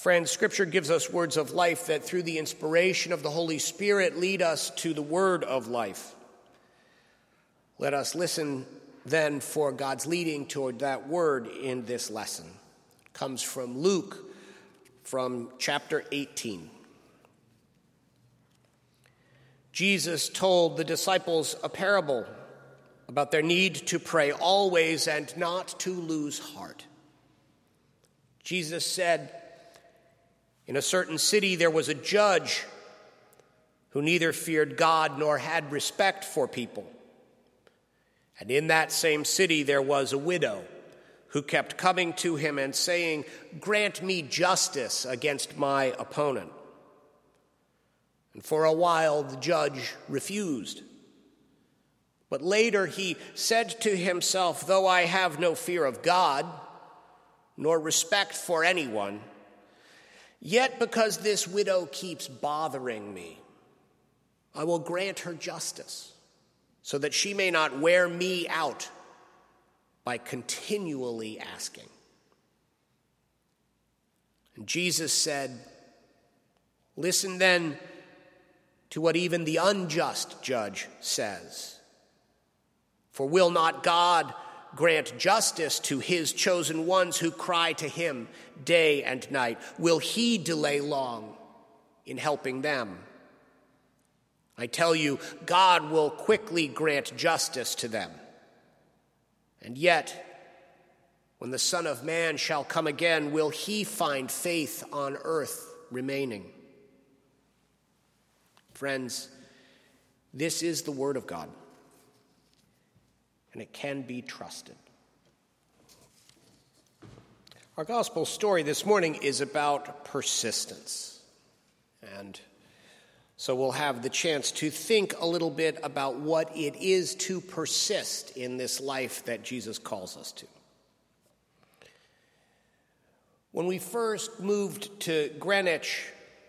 Friends, Scripture gives us words of life that through the inspiration of the Holy Spirit lead us to the word of life. Let us listen then for God's leading toward that word in this lesson. It comes from Luke, from chapter 18. Jesus told the disciples a parable about their need to pray always and not to lose heart. Jesus said, "In a certain city there was a judge who neither feared God nor had respect for people. And in that same city there was a widow who kept coming to him and saying, 'Grant me justice against my opponent.' And for a while the judge refused. But later he said to himself, 'Though I have no fear of God, nor respect for anyone, yet because this widow keeps bothering me, I will grant her justice, so that she may not wear me out by continually asking.' And Jesus said, 'Listen then to what even the unjust judge says. For will not God grant justice to his chosen ones who cry to him day and night? Will he delay long in helping them? I tell you, God will quickly grant justice to them. And yet, when the Son of Man shall come again, will he find faith on earth remaining?' Friends, this is the word of God, and it can be trusted. Our gospel story this morning is about persistence. And so we'll have the chance to think a little bit about what it is to persist in this life that Jesus calls us to. When we first moved to Greenwich,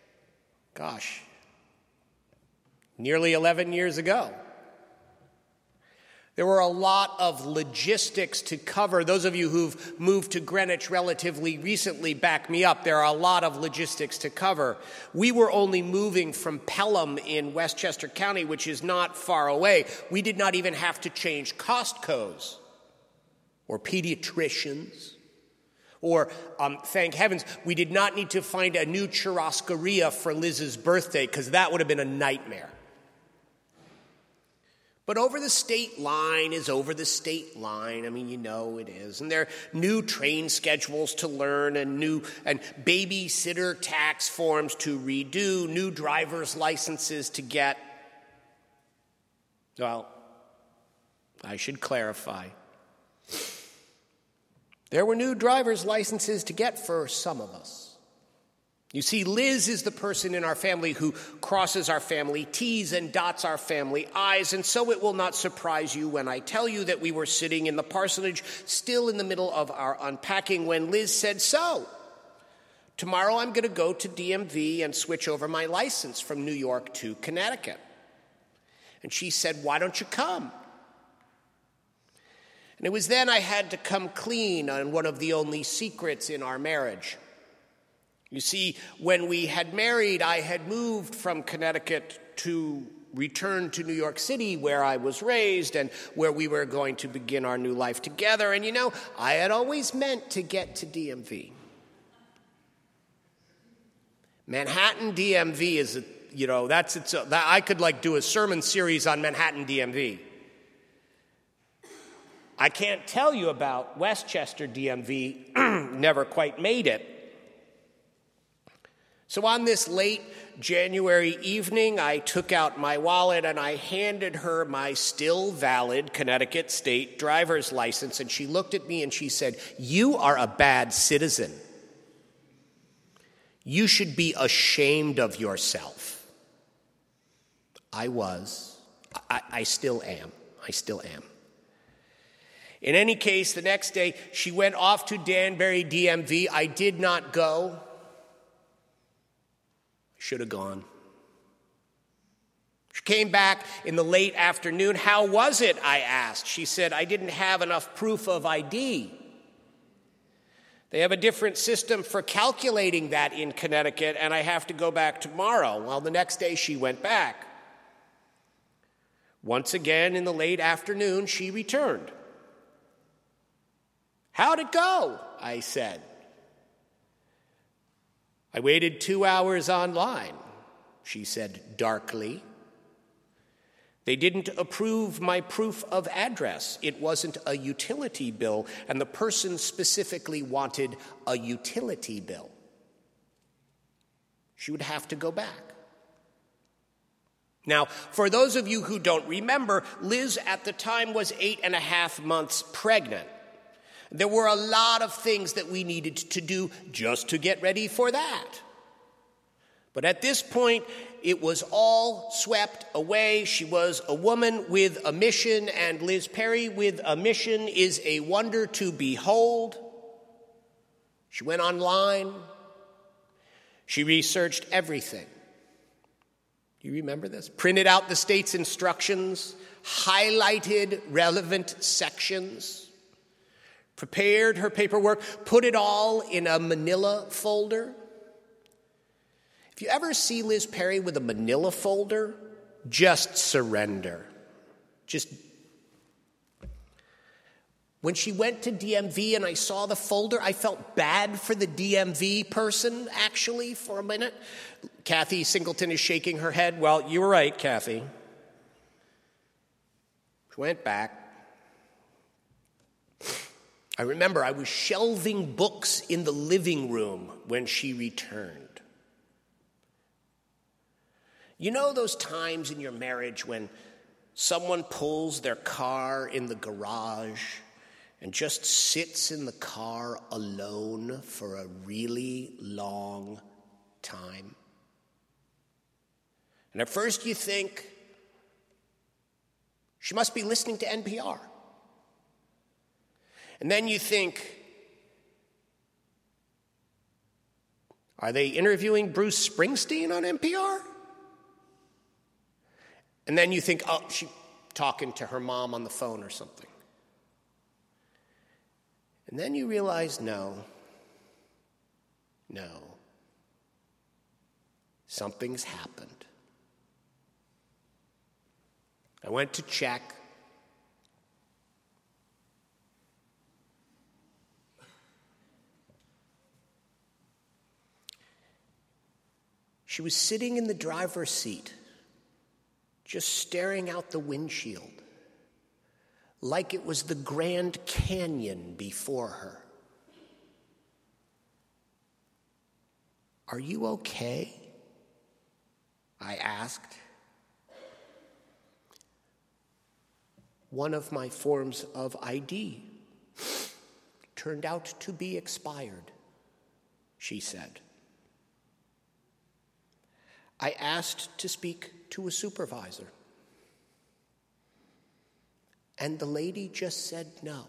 nearly 11 years ago, there were a lot of logistics to cover. Those of you who've moved to Greenwich relatively recently back me up. There are a lot of logistics to cover. We were only moving from Pelham in Westchester County, which is not far away. We did not even have to change Costco's or pediatricians. Or, thank heavens, we did not need to find a new churrascaria for Liz's birthday, because that would have been a nightmare. But over the state line is over the state line. I mean, you know it is. And there are new train schedules to learn and babysitter tax forms to redo, new driver's licenses to get. Well, I should clarify. There were new driver's licenses to get for some of us. You see, Liz is the person in our family who crosses our family T's and dots our family I's, and so it will not surprise you when I tell you that we were sitting in the parsonage, still in the middle of our unpacking, when Liz said, "So, tomorrow I'm going to go to DMV and switch over my license from New York to Connecticut." And she said, "Why don't you come?" And it was then I had to come clean on one of the only secrets in our marriage. You see, when we had married, I had moved from Connecticut to return to New York City, where I was raised and where we were going to begin our new life together. And I had always meant to get to DMV. Manhattan DMV is, I could do a sermon series on Manhattan DMV. I can't tell you about Westchester DMV, never quite made it. So on this late January evening, I took out my wallet and I handed her my still valid Connecticut state driver's license, and she looked at me and she said, "You are a bad citizen. You should be ashamed of yourself." I was. I still am. In any case, the next day, she went off to Danbury DMV. I did not go. Should have gone. She came back in the late afternoon. "How was it?" I asked. She said, "I didn't have enough proof of ID." They have a different system for calculating that in Connecticut, and I have to go back tomorrow. Well, the next day she went back. Once again, in the late afternoon, she returned. "How'd it go?" I said. "I waited 2 hours online," she said darkly. "They didn't approve my proof of address. It wasn't a utility bill, and the person specifically wanted a utility bill." She would have to go back. Now, for those of you who don't remember, Liz at the time was 8.5 months pregnant. There were a lot of things that we needed to do just to get ready for that. But at this point, it was all swept away. She was a woman with a mission, and Liz Perry with a mission is a wonder to behold. She went online. She researched everything. You remember this? Printed out the state's instructions, highlighted relevant sections, prepared her paperwork, put it all in a manila folder. If you ever see Liz Perry with a manila folder, just surrender. When she went to DMV and I saw the folder, I felt bad for the DMV person, actually, for a minute. Kathy Singleton is shaking her head. Well, you were right, Kathy. She went back. I remember I was shelving books in the living room when she returned. You know those times in your marriage when someone pulls their car in the garage and just sits in the car alone for a really long time? And at first you think, she must be listening to NPR. And then you think, are they interviewing Bruce Springsteen on NPR? And then you think, oh, she's talking to her mom on the phone or something. And then you realize, no, something's happened. I went to check. She was sitting in the driver's seat, just staring out the windshield, like it was the Grand Canyon before her. "Are you okay?" I asked. "One of my forms of ID turned out to be expired," she said. I asked to speak to a supervisor, and the lady just said no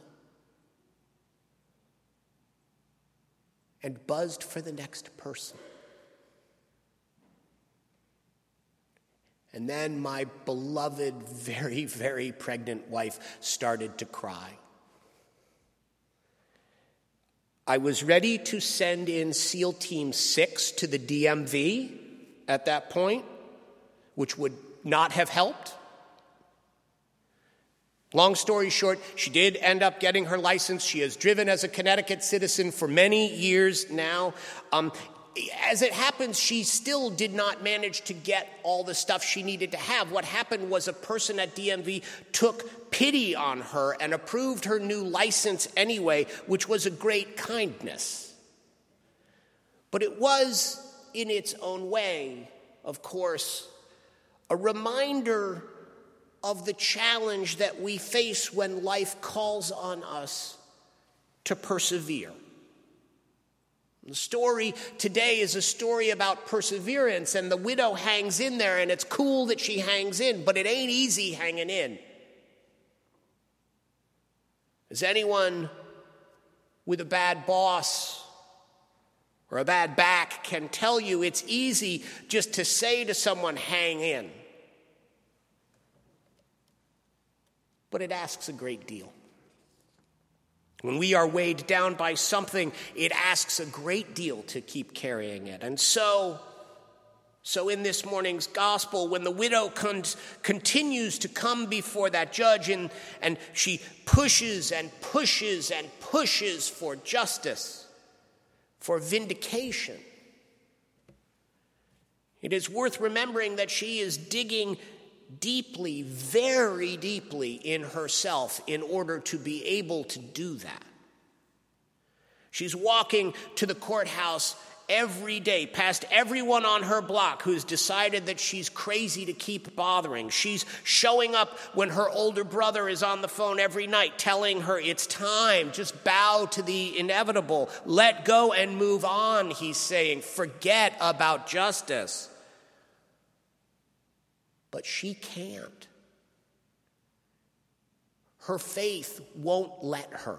and buzzed for the next person. And then my beloved, very, very pregnant wife started to cry. I was ready to send in SEAL Team 6 to the DMV at that point, which would not have helped. Long story short, she did end up getting her license. She has driven as a Connecticut citizen for many years now. As it happens, she still did not manage to get all the stuff she needed to have. What happened was a person at DMV took pity on her and approved her new license anyway, which was a great kindness. But it was, in its own way, of course, a reminder of the challenge that we face when life calls on us to persevere. The story today is a story about perseverance, and the widow hangs in there, and it's cool that she hangs in, but it ain't easy hanging in. As anyone with a bad boss or a bad back can tell you, it's easy just to say to someone, hang in. But it asks a great deal. When we are weighed down by something, it asks a great deal to keep carrying it. And so in this morning's gospel, when the widow continues to come before that judge and she pushes and pushes and pushes for justice, for vindication, it is worth remembering that she is digging deeply, very deeply in herself in order to be able to do that. She's walking to the courthouse every day, past everyone on her block who's decided that she's crazy to keep bothering. She's showing up when her older brother is on the phone every night telling her it's time, just bow to the inevitable, let go and move on, he's saying, forget about justice. But she can't. Her faith won't let her.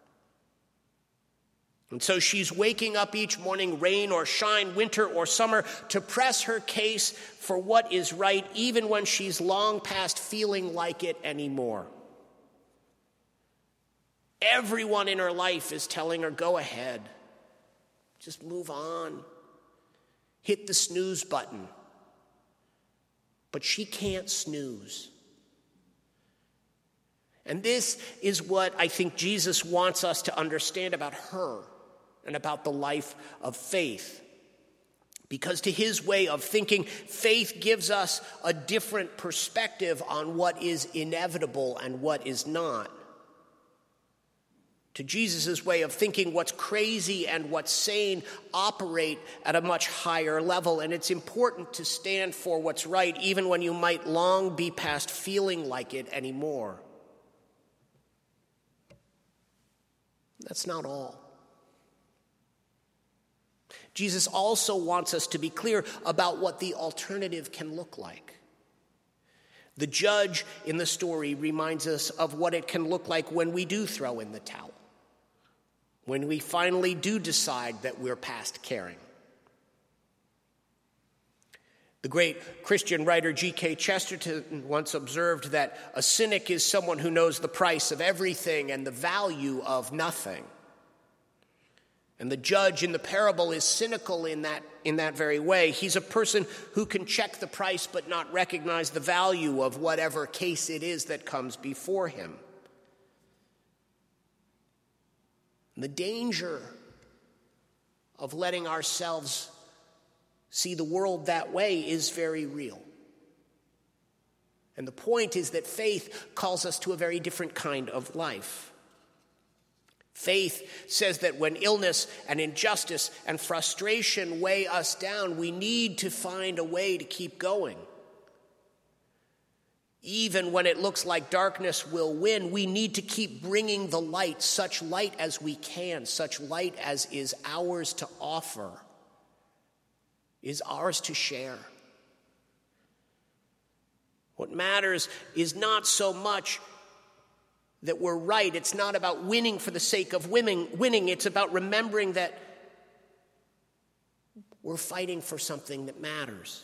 And so she's waking up each morning, rain or shine, winter or summer, to press her case for what is right, even when she's long past feeling like it anymore. Everyone in her life is telling her, go ahead. Just move on. Hit the snooze button. But she can't snooze. And this is what I think Jesus wants us to understand about her and about the life of faith. Because to his way of thinking, faith gives us a different perspective on what is inevitable and what is not. To Jesus' way of thinking, what's crazy and what's sane operate at a much higher level. And it's important to stand for what's right, even when you might long be past feeling like it anymore. That's not all. Jesus also wants us to be clear about what the alternative can look like. The judge in the story reminds us of what it can look like when we do throw in the towel, when we finally do decide that we're past caring. The great Christian writer G.K. Chesterton once observed that a cynic is someone who knows the price of everything and the value of nothing. And the judge in the parable is cynical in that very way. He's a person who can check the price but not recognize the value of whatever case it is that comes before him. And the danger of letting ourselves see the world that way is very real. And the point is that faith calls us to a very different kind of life. Faith says that when illness and injustice and frustration weigh us down, we need to find a way to keep going. Even when it looks like darkness will win, we need to keep bringing the light, such light as we can, such light as is ours to offer, is ours to share. What matters is not so much that we're right. It's not about winning for the sake of winning. It's about remembering that we're fighting for something that matters.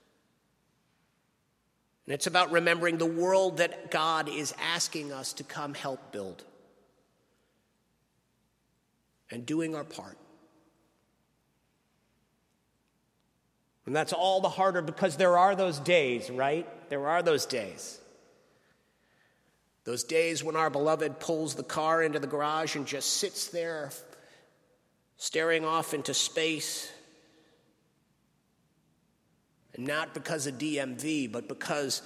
And it's about remembering the world that God is asking us to come help build. And doing our part. And that's all the harder because there are those days, right? There are those days. Those days when our beloved pulls the car into the garage and just sits there staring off into space. And not because of DMV, but because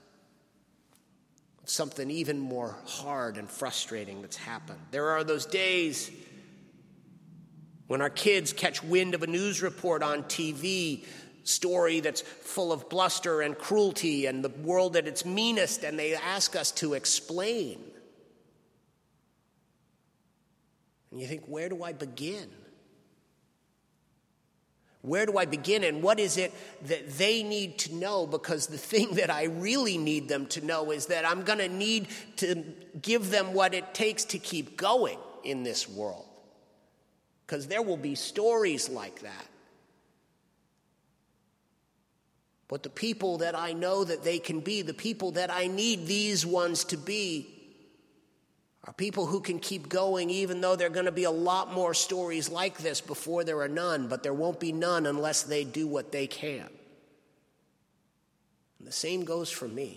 of something even more hard and frustrating that's happened. There are those days when our kids catch wind of a news report on TV, story that's full of bluster and cruelty and the world at its meanest, and they ask us to explain. And you think, where do I begin? Where do I begin, and what is it that they need to know? Because the thing that I really need them to know is that I'm going to need to give them what it takes to keep going in this world. Because there will be stories like that. But the people that I know that they can be, the people that I need these ones to be, are people who can keep going even though there are going to be a lot more stories like this before there are none, but there won't be none unless they do what they can. And the same goes for me.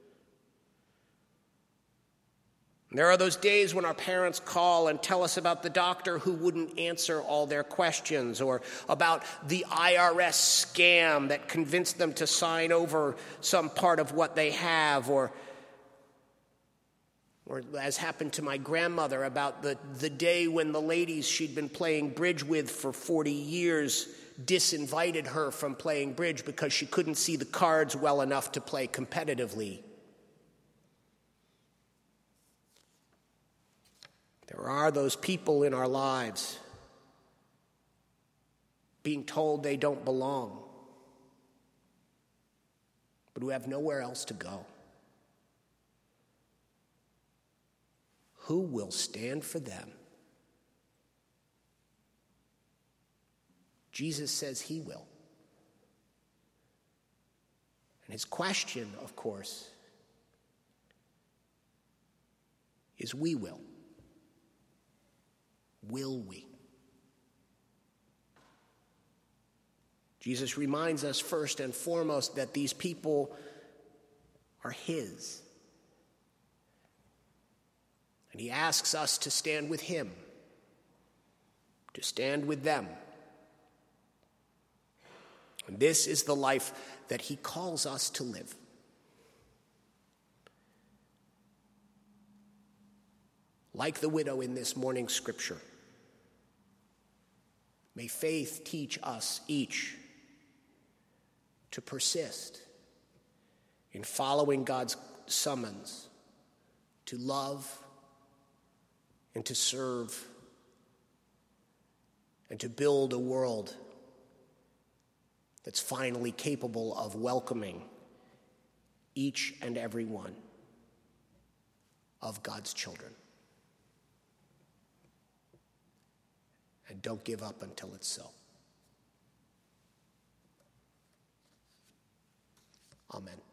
There are those days when our parents call and tell us about the doctor who wouldn't answer all their questions, or about the IRS scam that convinced them to sign over some part of what they have, or as happened to my grandmother, about the day when the ladies she'd been playing bridge with for 40 years disinvited her from playing bridge because she couldn't see the cards well enough to play competitively. There are those people in our lives being told they don't belong, but who have nowhere else to go. Who will stand for them? Jesus says he will. And his question, of course, is we will. Will we? Jesus reminds us first and foremost that these people are his. And he asks us to stand with him, to stand with them. And this is the life that he calls us to live. Like the widow in this morning's scripture, may faith teach us each to persist in following God's summons to love and to serve and to build a world that's finally capable of welcoming each and every one of God's children. And don't give up until it's so. Amen.